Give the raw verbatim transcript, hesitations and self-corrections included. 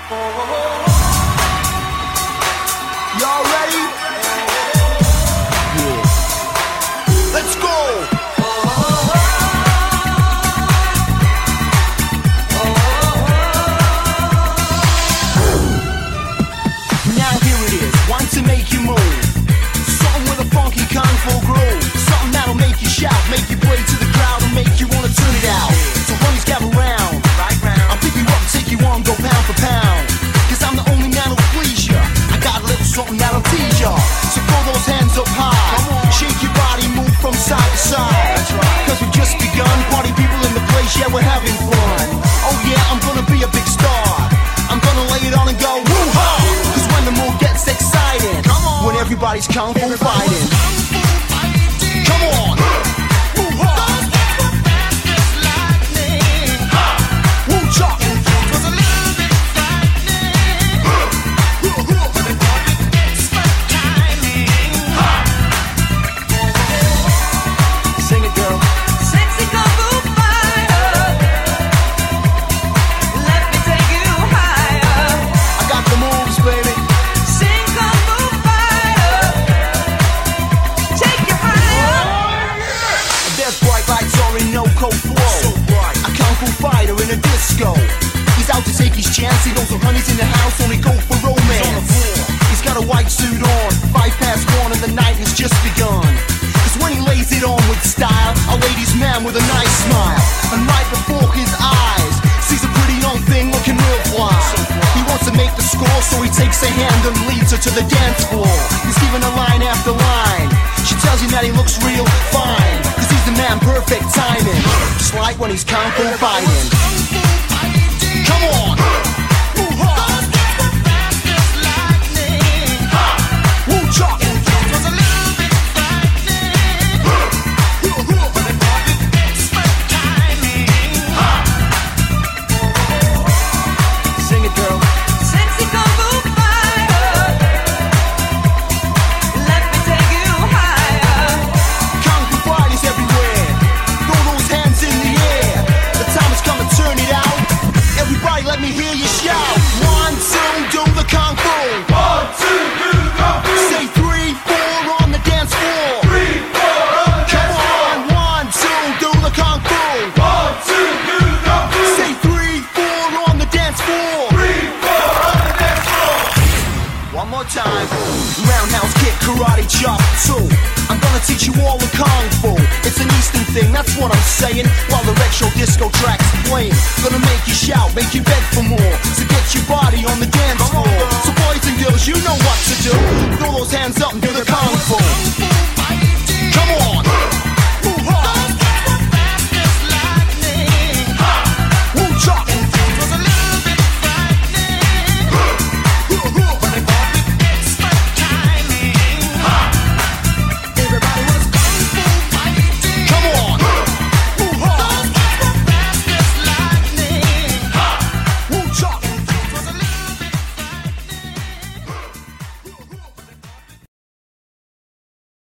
Y'all ready? Yeah. Let's go! Now here it is, one to make you move. Something with a funky kung fu groove. Something that'll make you shout, make you play to the crowd, and make you wanna turn it out. So honeys gather round, I'll pick you up and take you on, go pound for pound. Cause I'm the only man who'll please ya. I got a little something that'll tease ya. So throw those hands up high, shake your body, move from side to side. Cause we've just begun, party people in the place, yeah we're having fun. Oh yeah, I'm gonna be a big star. I'm gonna lay it on and go woo-ha. Cause when the mood gets exciting, when everybody's kung fu fighting, come on. Woo-ha. Woo-cha. Sing it, girl. Sexy kung fu fighter, let me take you higher. I got the moves, baby. Sing kung fu fighter, take you higher. There's bright lights on in no cold flow. So bright. A kung fu fighter in a disco. He's out to take his chance. He knows the honeys in the house only go for romance. He's got a white suit on, five past one, and the night has just begun. Cause when he lays it on with style, a ladies' man with a nice smile. And right before his eyes, sees a pretty young thing looking real fly. He wants to make the score, so he takes her hand and leads her to the dance floor. He's giving her line after line. She tells him that he looks real fine, cause he's the man, perfect timing. Just like when he's kung fu fighting. Come on! Woo-ha! Woo-cha! Sing it, girl. Sexy kung fu fighter, let me take you higher. Kung fu fighters everywhere. Throw those hands in the air. The time has come to turn it out. Everybody let me hear you shout. One, two, do the kung fu. One, two, do the kung fu. Say three, four on the dance floor. Three, four on the dance floor. Come on, one, two, do the kung fu. One, two, do the kung fu. Say three, four on the dance floor. Three, four on the dance floor. One more time. Roundhouse kick, karate chop, two. I'm gonna teach you all the kung fu. It's an Eastern thing, that's what I'm saying. While the retro disco track's playing, gonna make you shout, make you beg for more. So get your body on the dance floor. So boys and girls, you know what to do. Throw those hands up and do the kung fu.